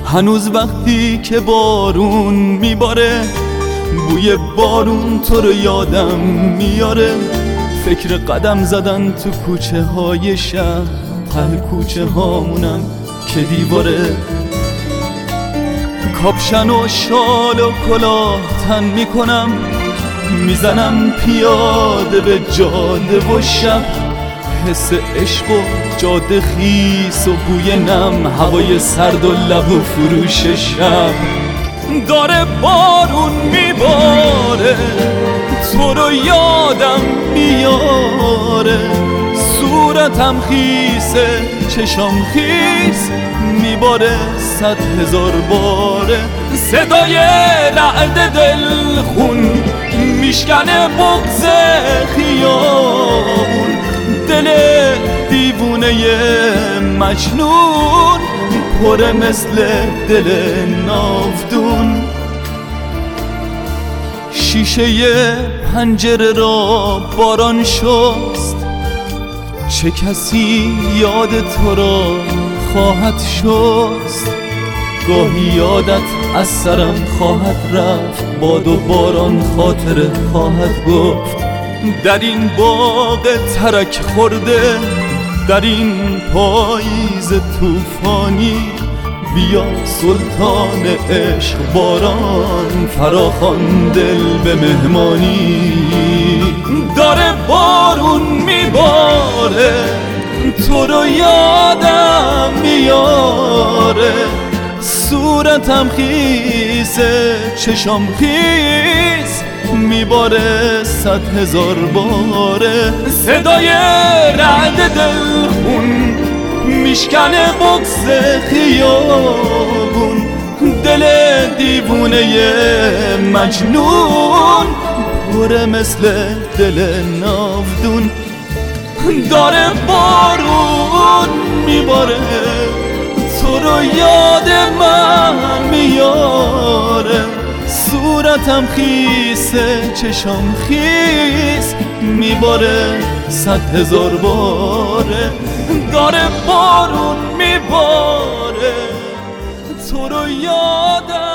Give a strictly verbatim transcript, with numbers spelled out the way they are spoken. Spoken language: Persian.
هنوز وقتی که بارون میباره بوی بارون تو رو یادم میاره. فکر قدم زدن تو کوچه های شهر، ته کوچه هامونم که دیواره. کاپشن و شال و کلاه تن میکنم، میزنم پیاده به جاده و شب. حس عشق و جاده خیس و بوی نم، هوای سرد و لب و فروش شب. داره بارون میباره تو رو یادم میاره. صورتم خیسه چشام خیس میباره صد هزار باره. صدای رعد دل خون میشکنه بغض خیابون. دل دیوونه مجنون پره مثل دل ناودون. شیشه پنجره را باران شست، چه کسی یاد تو را خواهد شست. گاهی یادت از سرم خواهد رفت، باد و باران خاطره خواهد گفت. در این باغ ترک خورده، در این پاییز طوفانی، بیا سلطان عشق باران فراخوان دل به مهمانی. داره بارون میباره تو رو یادم میاره. صورتم خیسه چشام خیس میباره صد هزار باره. صدای رعد دل خون میشکنه بغض خیابون. دل دیوونه مجنون پره مثل دل ناودون. داره بارون میباره تو رو یاد من میاره. صورتم خیسه چشام خیس میباره صد هزار باره. داره بارون میباره تو رو یادم